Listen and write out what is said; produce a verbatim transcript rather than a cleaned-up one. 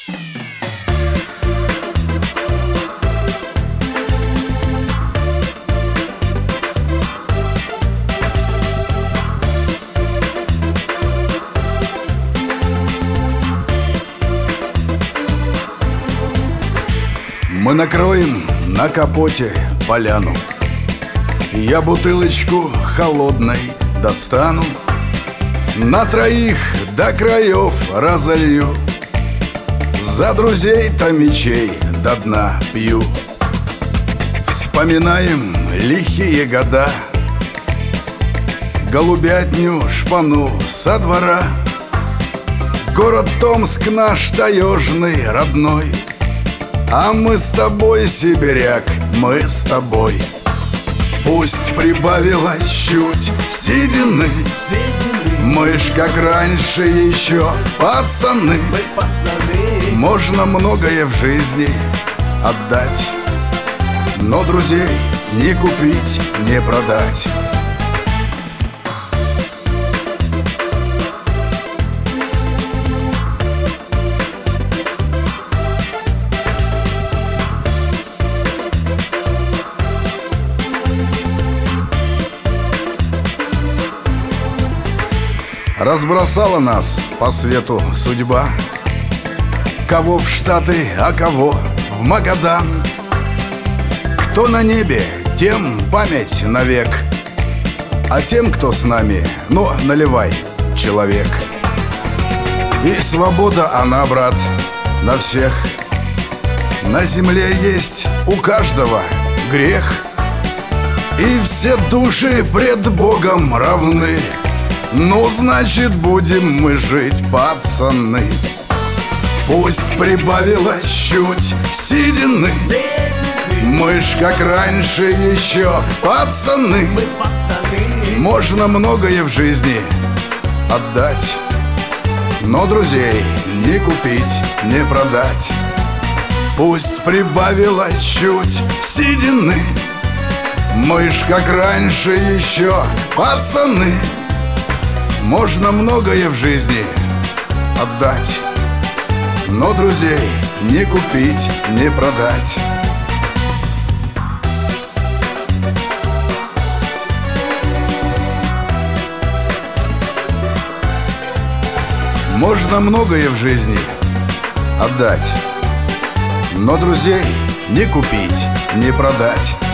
Мы накроем на капоте поляну. Я бутылочку холодной достану, на троих до краев разолью, за друзей-то мечей до дна пью. Вспоминаем лихие года, голубятню шпану со двора. Город Томск наш таежный, родной, а мы с тобой, сибиряк, мы с тобой. Пусть прибавилось чуть седины, мы ж как раньше еще пацаны. Можно многое в жизни отдать, но друзей не купить, не продать. Разбросала нас по свету судьба, кого в Штаты, а кого в Магадан. Кто на небе, тем память навек, а тем, кто с нами, ну, наливай, человек. И свобода она, брат, на всех. На земле есть у каждого грех, и все души пред Богом равны. Ну, значит, будем мы жить, пацаны. Пусть прибавилось чуть седины, мы ж как раньше еще пацаны. Можно многое в жизни отдать, но друзей не купить, не продать. Пусть прибавилось чуть седины, мы ж как раньше еще пацаны. Можно многое в жизни отдать, но друзей не купить, не продать. Можно многое в жизни отдать, но друзей не купить, не продать.